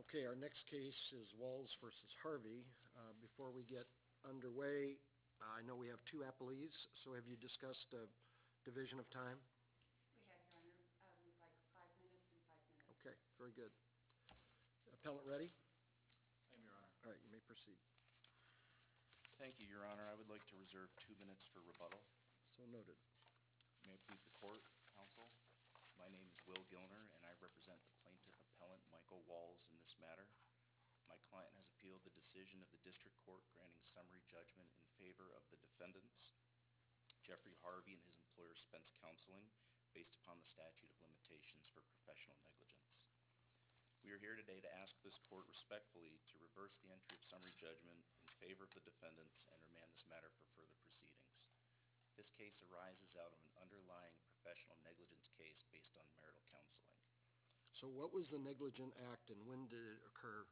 Okay, our next case is Walls versus Harvey. Before we get underway, I know we have two appellees, so have you discussed a division of time? We have, Your Honor, we'd like 5 minutes and 5 minutes. Okay, very good. Appellant ready? I am, Your Honor. All right, you may proceed. Thank you, Your Honor. I would like to reserve 2 minutes for rebuttal. So noted. May it please the Court, Counsel. My name is Will Gilner, and I represent the plaintiff appellant Michael Walls in this matter. My client has appealed the decision of the District Court granting summary judgment in favor of the defendants, Jeffrey Harvey and his employer Spence Counseling, based upon the statute of limitations for professional negligence. We are here today to ask this Court respectfully to reverse the entry of summary judgment in favor of the defendants and remand this matter for further proceedings. This case arises out of an underlying professional negligence case based on marital counseling. So what was the negligent act and when did it occur?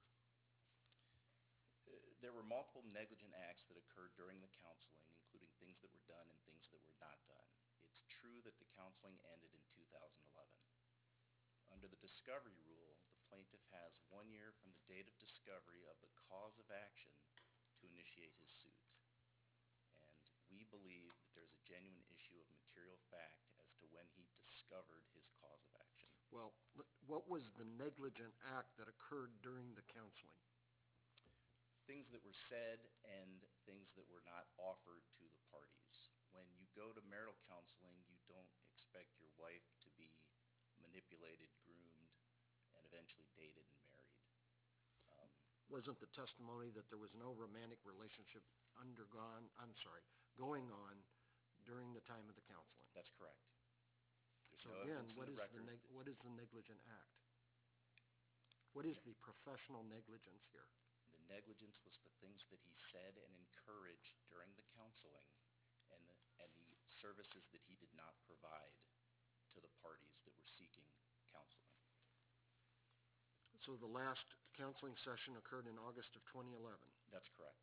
There were multiple negligent acts that occurred during the counseling, including things that were done and things that were not done. It's true that the counseling ended in 2011. Under the discovery rule, the plaintiff has 1 year from the date of discovery of the cause of action to initiate his suit. And we believe that there's a genuine issue of material fact as to when he discovered his cause of action. Well, what was the negligent act that occurred during the counseling? Things that were said and things that were not offered to the parties. When you go to marital counseling, you don't expect your wife to be manipulated, groomed, and eventually dated and married. Wasn't the testimony that there was no romantic relationship going on during the time of the counseling? That's correct. So again, what is the negligent act? What is the professional negligence here? The negligence was the things that he said and encouraged during the counseling and the services that he did not provide to the parties that were seeking counseling. So the last counseling session occurred in August of 2011? That's correct.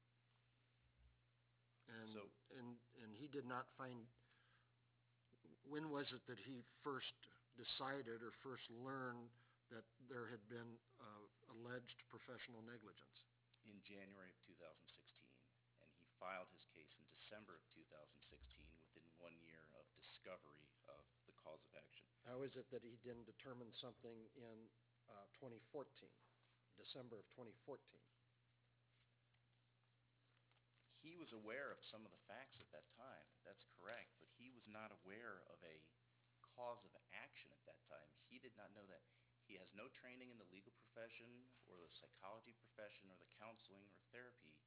And he did not find, when was it that he first decided or first learned that there had been alleged professional negligence? In January of 2016, and he filed his case in December of 2016 within 1 year of discovery of the cause of action. How is it that he didn't determine something in 2014, December of 2014? He was aware of some of the facts at that time, that's correct, but he was not aware of a cause of action at that time. He did not know that. He has no training in the legal profession or the psychology profession or the counseling or therapy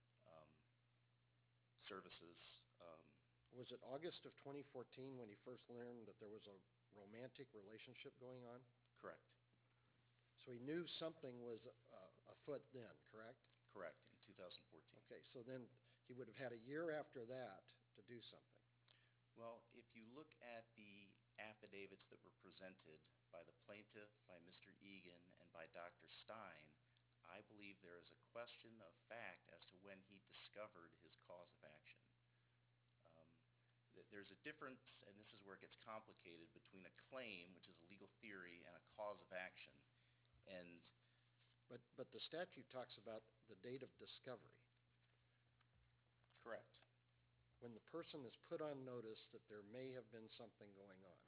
services. Was it August of 2014 when he first learned that there was a romantic relationship going on? Correct. So he knew something was afoot then, correct? Correct, in 2014. Okay, so then he would have had a year after that to do something. Well, if you look at the affidavits that were presented by the plaintiff, by Mr. Egan, and by Dr. Stein, I believe there is a question of fact as to when he discovered his cause of action. There's a difference, and this is where it gets complicated, between a claim, which is a legal theory, and a cause of action. But the statute talks about the date of discovery. Correct. When the person is put on notice that there may have been something going on.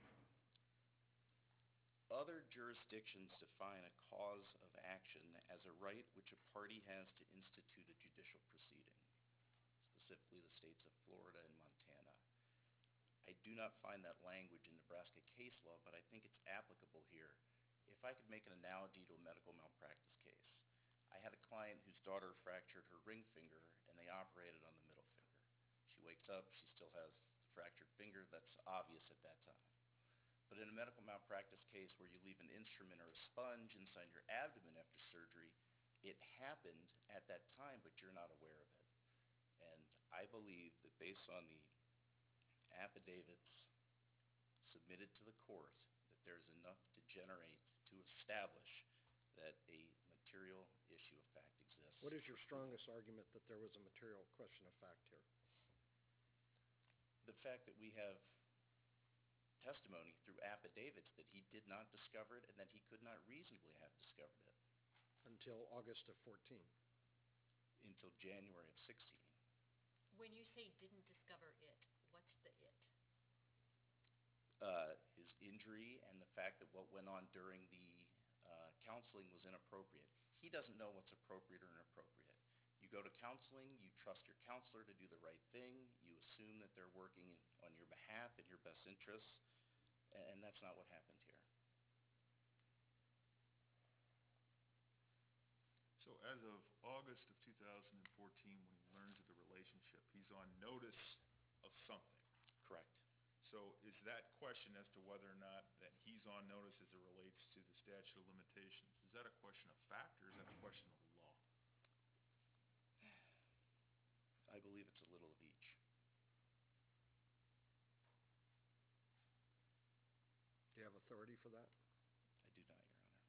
Other jurisdictions define a cause of action as a right which a party has to institute a judicial proceeding, specifically the states of Florida and Montana. I do not find that language in Nebraska case law, but I think it's applicable here. If I could make an analogy to a medical malpractice case, I had a client whose daughter fractured her ring finger, and they operated on the middle finger. She wakes up, she still has the fractured finger. That's obvious at that time. But in a medical malpractice case where you leave an instrument or a sponge inside your abdomen after surgery, it happened at that time, but you're not aware of it. And I believe that based on the affidavits submitted to the court, that there's enough to establish that a material issue of fact exists. What is your strongest argument that there was a material question of fact here? The fact that we have testimony through affidavits that he did not discover it and that he could not reasonably have discovered it. until August of 14. until January of 16. When you say didn't discover it, what's the it? His injury and the fact that what went on during the counseling was inappropriate. He doesn't know what's appropriate or inappropriate. You go to counseling, you trust your counselor to do the right thing, you assume that they're working on your behalf in your best interests, and that's not what happened here. So as of August of 2014, when he learns of the relationship, he's on notice of something. Correct. So is that question as to whether or not that he's on notice as it relates to the statute of limitations, is that a question of fact or is that a question of law? I believe it's a little of each. Do you have authority for that? I do not, Your Honor.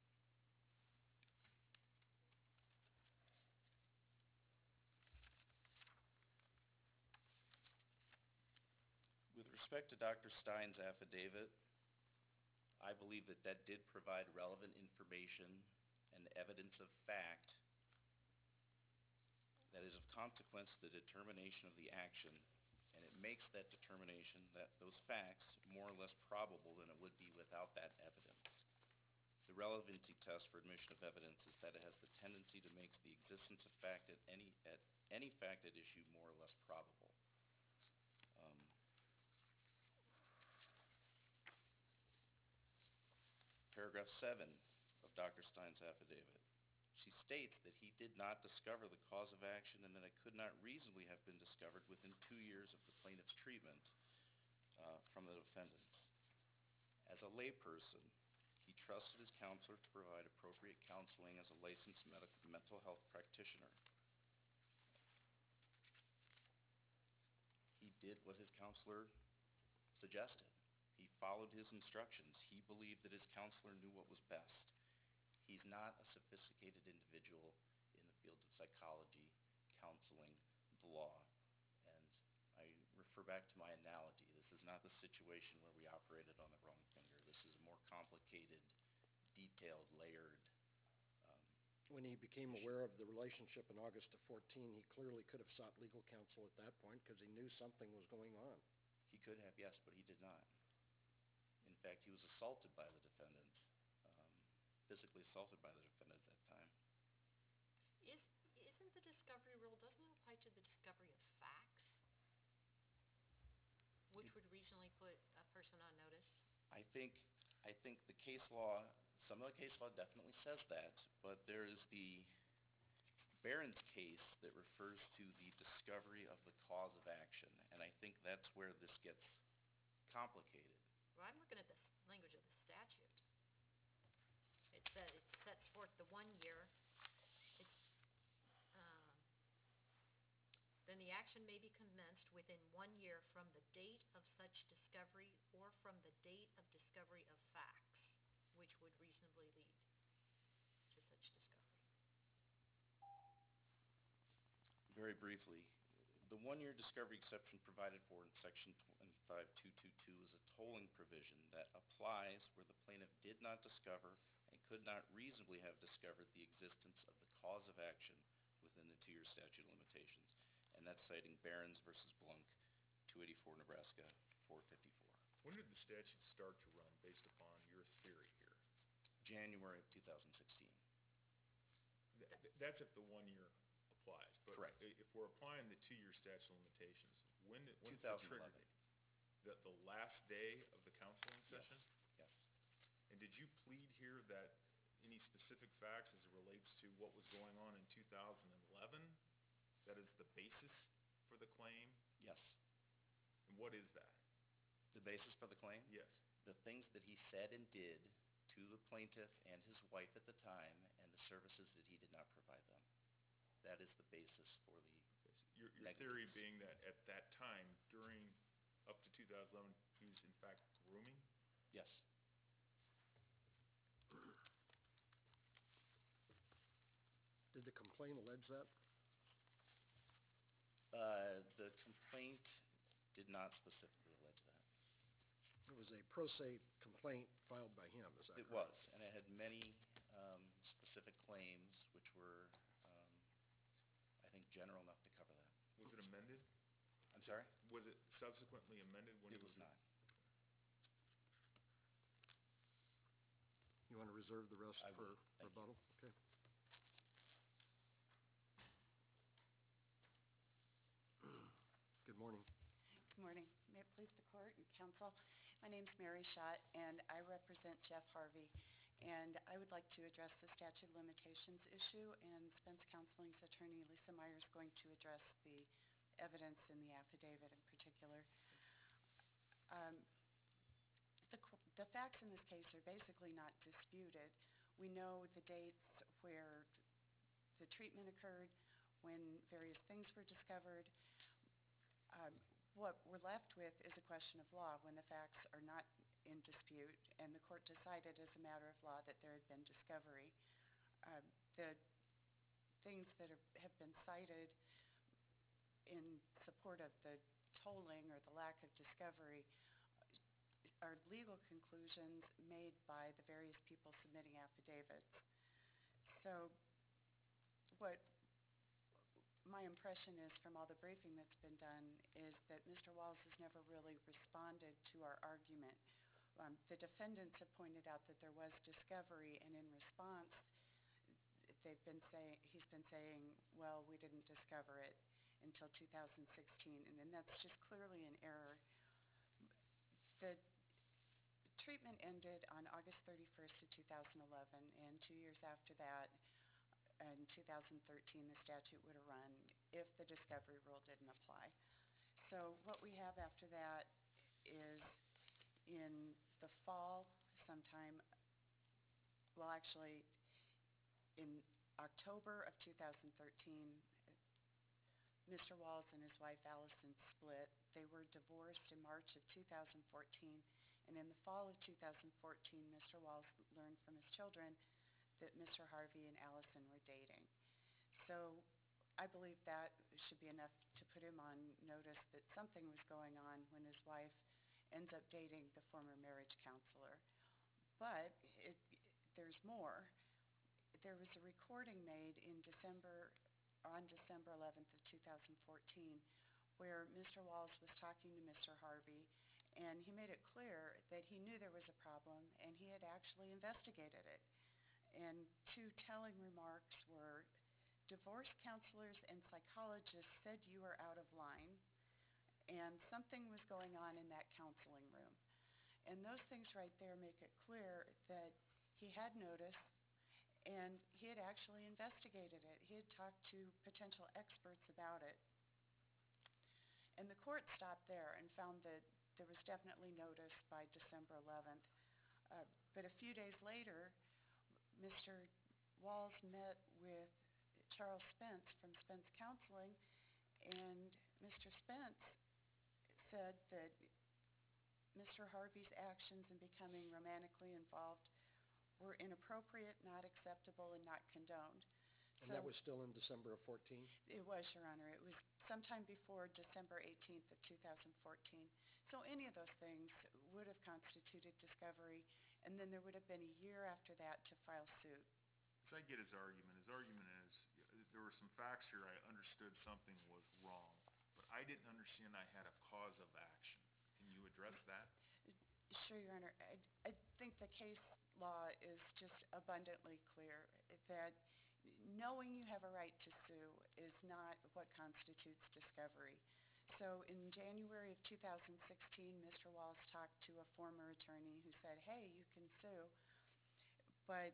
With respect to Dr. Stein's affidavit, I believe that that did provide relevant information and evidence of fact that is of consequence to the determination of the action, and it makes that determination, that those facts, more or less probable than it would be without that evidence. The relevancy test for admission of evidence is that it has the tendency to make the existence of fact at any fact at issue more or less probable. Paragraph 7 of Dr. Stein's affidavit. She states that he did not discover the cause of action and that it could not reasonably have been discovered within 2 years of the plaintiff's treatment from the defendants. As a layperson, he trusted his counselor to provide appropriate counseling as a licensed mental health practitioner. He did what his counselor suggested. He followed his instructions. He believed that his counselor knew what was best. He's not a sophisticated individual in the field of psychology, counseling, the law, and I refer back to my analogy. This is not the situation where we operated on the wrong finger. This is a more complicated, detailed, layered When he became aware of the relationship in August of 14, he clearly could have sought legal counsel at that point because he knew something was going on. He could have, yes, but he did not. In fact, he was assaulted by the defendant, physically assaulted by the defendant at that time. Isn't the discovery rule, doesn't it apply to the discovery of facts, which would reasonably put a person on notice? I think the case law, some of the case law definitely says that, but there is the Barron's case that refers to the discovery of the cause of action, and I think that's where this gets complicated. Well, I'm looking at the language of the statute. It says, it sets forth the 1 year. Then the action may be commenced within 1 year from the date of such discovery or from the date of discovery of facts, which would reasonably lead to such discovery. Very briefly, the 1-year discovery exception provided for in Section 25222 is a tolling provision that applies where the plaintiff did not discover and could not reasonably have discovered the existence of the cause of action within the 2-year statute of limitations. And that's citing Barron's versus Blunk, 284 Nebraska, 454. When did the statute start to run based upon your theory here? January of 2016. That's if the 1 year applies. But Correct. if we're applying the 2-year statute of limitations, when's the 2011. trigger date? The last day of the counseling session? Yes. And did you plead here that any specific facts as it relates to what was going on in 2011? That is the basis for the claim? Yes. And what is that? The basis for the claim? Yes. The things that he said and did to the plaintiff and his wife at the time and the services that he did not provide them. That is the basis for the Your negligence. theory being that at that time, during up to 2011, he was in fact grooming? Yes. Did the complaint allege that? The complaint did not specifically allege that. It was a pro se complaint filed by him, is that It correct? was, and it had many specific claims, which were, I think, general enough to cover that. Was it amended? I'm sorry? Was it subsequently amended when It was not. You want to reserve the rest I for will. Thank you. rebuttal? Okay. Good morning. Good morning. May it please the court and counsel, my name's Mary Schott, and I represent Jeff Harvey. And I would like to address the statute of limitations issue, and Spence Counseling's attorney, Lisa Meyer, is going to address the evidence in the affidavit in particular. The facts in this case are basically not disputed. We know the dates where the treatment occurred, when various things were discovered. What we're left with is a question of law when the facts are not in dispute, and the court decided as a matter of law that there had been discovery. The things that have been cited in support of the tolling or the lack of discovery are legal conclusions made by the various people submitting affidavits. So what my impression is from all the briefing that's been done is that Mr. Walls has never really responded to our argument. The defendants have pointed out that there was discovery, and in response, he's been saying, well, we didn't discover it until 2016, and that's just clearly an error. The treatment ended on August 31st of 2011, and 2 years after that, in 2013, the statute would have run if the discovery rule didn't apply. So what we have after that is in the fall sometime, well, actually in October of 2013, Mr. Walls and his wife Allison split. They were divorced in March of 2014, and in the fall of 2014, Mr. Walls learned from his children that Mr. Harvey and Allison were dating. So I believe that should be enough to put him on notice that something was going on when his wife ends up dating the former marriage counselor. But there's more. There was a recording made on December 11th of 2014 where Mr. Walls was talking to Mr. Harvey, and he made it clear that he knew there was a problem and he had actually investigated it. And two telling remarks were, divorce counselors and psychologists said you were out of line, and something was going on in that counseling room. And those things right there make it clear that he had noticed and he had actually investigated it. He had talked to potential experts about it. And the court stopped there and found that there was definitely notice by December 11th. But a few days later, Mr. Walls met with Charles Spence from Spence Counseling, and Mr. Spence said that Mr. Harvey's actions in becoming romantically involved were inappropriate, not acceptable, and not condoned. And that was still in December of 14? It was, Your Honor. It was sometime before December 18th of 2014. So any of those things would have constituted discovery, and then there would have been a year after that to file suit. So I get his argument. His argument is, there were some facts here I understood something was wrong, but I didn't understand I had a cause of action. Can you address that? Sure, Your Honor. I think the case law is just abundantly clear that knowing you have a right to sue is not what constitutes discovery. So in January of 2016, Mr. Walls talked to a former attorney who said, hey, you can sue, but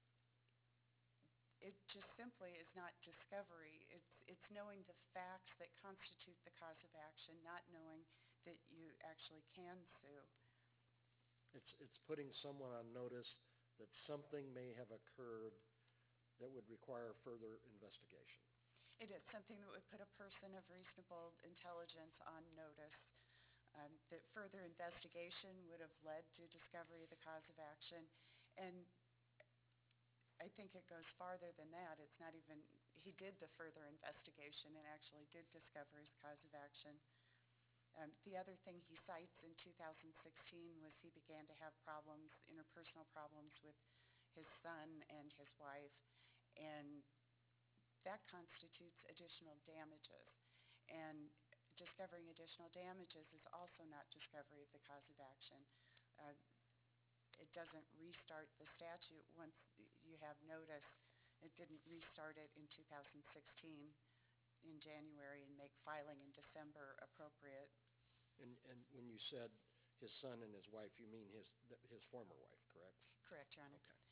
it just simply is not discovery. It's knowing the facts that constitute the cause of action, not knowing that you actually can sue. It's putting someone on notice that something may have occurred that would require further investigation. It is something that would put a person of reasonable intelligence on notice, that further investigation would have led to discovery of the cause of action. And I think it goes farther than that. It's not even, he did the further investigation and actually did discover his cause of action. The other thing he cites in 2016 was he began to have problems, interpersonal problems with his son and his wife. and that constitutes additional damages. And discovering additional damages is also not discovery of the cause of action. It doesn't restart the statute once you have notice. It didn't restart it in 2016 in January and make filing in December appropriate. And when you said his son and his wife, you mean his former wife, correct? Correct, Your Honor. Okay.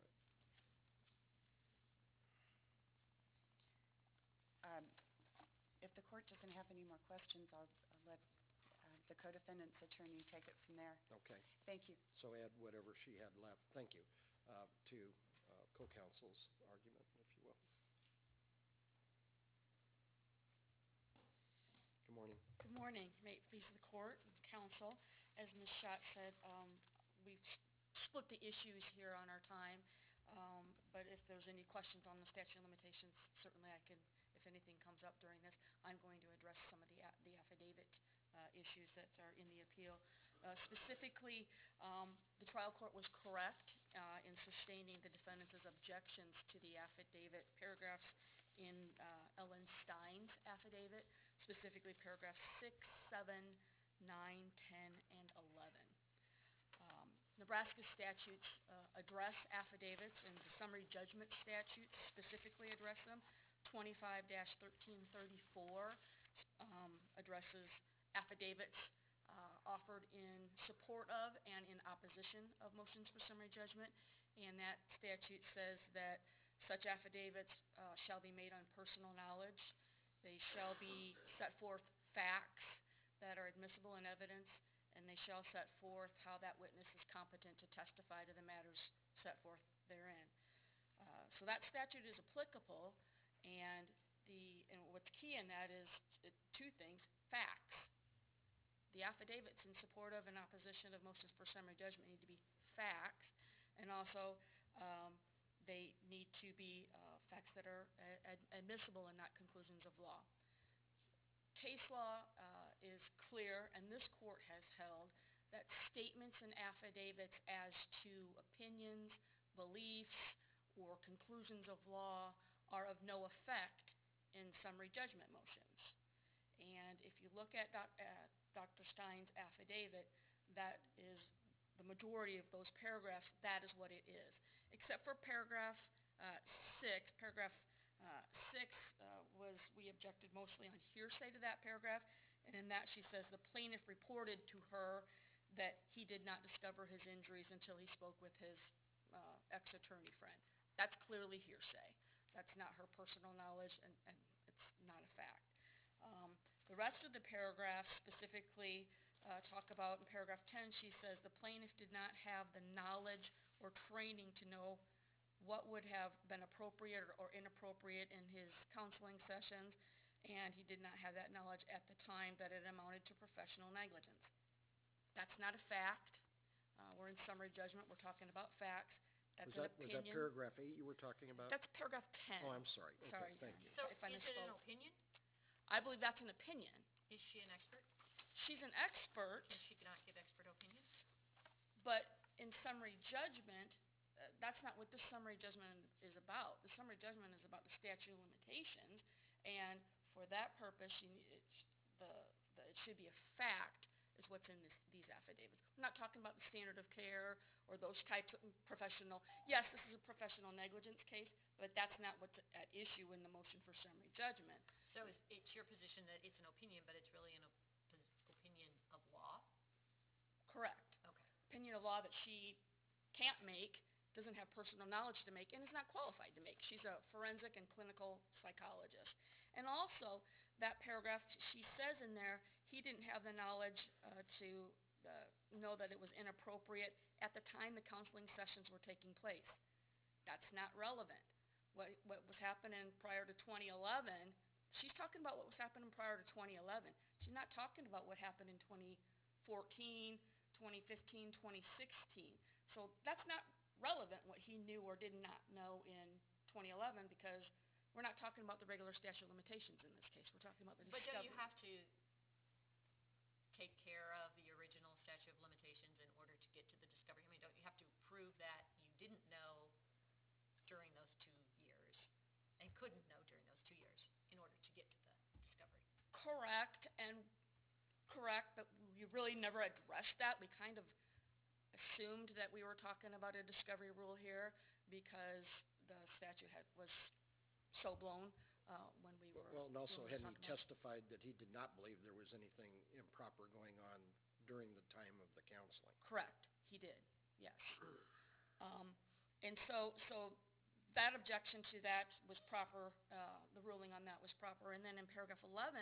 If the court doesn't have any more questions, I'll let the co-defendant's attorney take it from there. Okay. Thank you. So add whatever she had left, thank you, to co-counsel's argument, if you will. Good morning. Good morning. May it please the court and counsel. As Ms. Schott said, we've split the issues here on our time, but if there's any questions on the statute of limitations, certainly I can, if anything comes up during this, I'm going to address some of the affidavit issues that are in the appeal. Specifically, the trial court was correct in sustaining the defendant's objections to the affidavit paragraphs in Ellen Stein's affidavit, specifically paragraphs 6, 7, 9, 10, and 11. Nebraska statutes address affidavits, and the summary judgment statutes specifically address them. 25-1334 addresses affidavits offered in support of and in opposition of motions for summary judgment, and that statute says that such affidavits shall be made on personal knowledge. They shall be set forth facts that are admissible in evidence, and they shall set forth how that witness is competent to testify to the matters set forth therein. So that statute is applicable, and what's key in that is two things: facts. The affidavits in support of and opposition of motions for summary judgment need to be facts, and also they need to be facts that are admissible and not conclusions of law. Case law is clear, and this court has held that statements and affidavits as to opinions, beliefs, or conclusions of law are of no effect in summary judgment motions. And if you look at Dr. Stein's affidavit, that is the majority of those paragraphs, that is what it is. Except for paragraph 6. Paragraph 6 we objected mostly on hearsay to that paragraph, and in that she says the plaintiff reported to her that he did not discover his injuries until he spoke with his ex-attorney friend. That's clearly hearsay. That's not her personal knowledge, and it's not a fact. The rest of the paragraphs specifically talk about, in paragraph 10, she says the plaintiff did not have the knowledge or training to know what would have been appropriate or inappropriate in his counseling sessions, and he did not have that knowledge at the time that it amounted to professional negligence. That's not a fact. We're in summary judgment. We're talking about facts. That's an opinion. Was that paragraph 8 you were talking about? That's paragraph 10. Oh, I'm sorry. Okay, Sorry. thank you. So If I is it an misspoke. opinion? I believe that's an opinion. Is she an expert? She's an expert, Can she not give expert opinions? but in summary judgment, that's not what the summary judgment is about. The summary judgment is about the statute of limitations, and for that purpose, it should be a fact is what's in these affidavits. We're not talking about the standard of care or those types of professional. Yes, this is a professional negligence case, but that's not what's at issue in the motion for summary judgment. So it's your position that it's an opinion, but it's really an opinion of law? Correct. Okay. Opinion of law that she can't make, doesn't have personal knowledge to make, and is not qualified to make. She's a forensic and clinical psychologist. And also, that paragraph, she says in there, he didn't have the knowledge to know that it was inappropriate at the time the counseling sessions were taking place. That's not relevant. What was happening prior to 2011, she's talking about what was happening prior to 2011. She's not talking about what happened in 2014, 2015, 2016. So that's not relevant, what he knew or did not know in 2011, because we're not talking about the regular statute of limitations in this case. We're talking about the discovery. But don't you have to take care of the original statute of limitations in order to get to the discovery? I mean, don't you have to prove that you didn't know during those 2 years? correct, but we really never addressed that. We kind of assumed that we were talking about a discovery rule here because the statute was so blown when we were. Well, and also when we hadn't were he talking about it. testified that he did not believe there was anything improper going on during the time of the counseling? Correct, he did, yes. And so that objection to that was proper, the ruling on that was proper. And then in paragraph 11,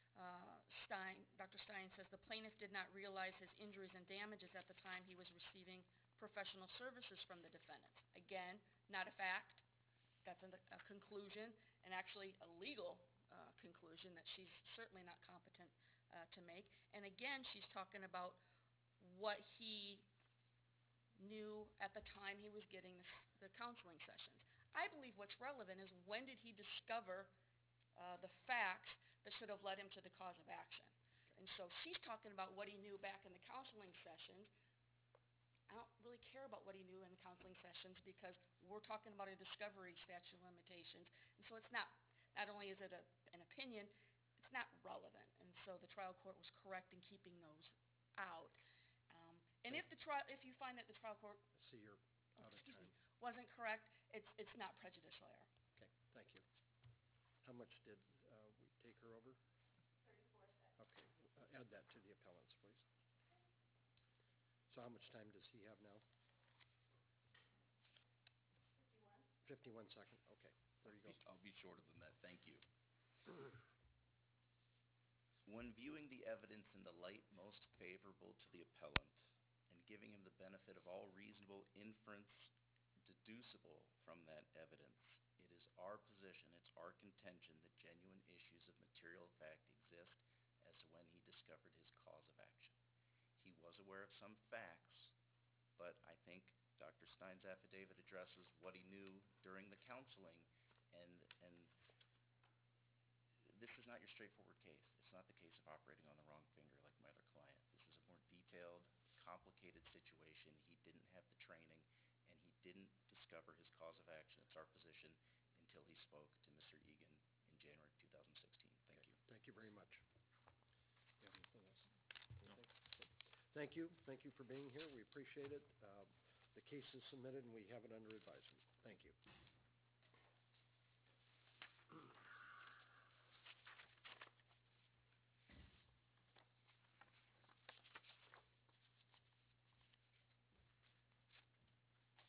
Dr. Stein says the plaintiff did not realize his injuries and damages at the time he was receiving professional services from the defendants. Again, not a fact, that's a conclusion, and actually a legal conclusion that she's certainly not competent to make. And again, she's talking about what he knew at the time he was getting the counseling sessions. I believe what's relevant is when did he discover the facts that should have led him to the cause of action. And so she's talking about what he knew back in the counseling sessions. I don't really care about what he knew in counseling sessions because we're talking about a discovery statute of limitations. And so it's not only is it an opinion, it's not relevant. And so the trial court was correct in keeping those out. And if you find that the trial court I see you're out of time. wasn't correct, it's not prejudicial error. Okay, thank you. How much did we take her over? 34 seconds. Okay, add that to the appellants, please. So how much time does he have now? 51 seconds, okay, there you go. I'll be shorter than that, thank you. When viewing the evidence in the light most favorable to the appellant and giving him the benefit of all reasonable inference deducible from that evidence, it is our position, it's our contention that genuine issues of material fact exist as to when he discovered his cause of action. He was aware of some facts, but I think Dr. Stein's affidavit addresses what he knew during the counseling, and this is not your straightforward case. It's not the case of operating on the wrong finger like my other client. This is a more detailed, complicated situation. He didn't have the training, and he didn't discover his cause of action. It's our position until he spoke to Mr. Egan in January 2016. Thank you. Thank you very much. You have anything else? Anything? Okay. Thank you. Thank you for being here. We appreciate it. The case is submitted, and we have it under advisement. Thank you.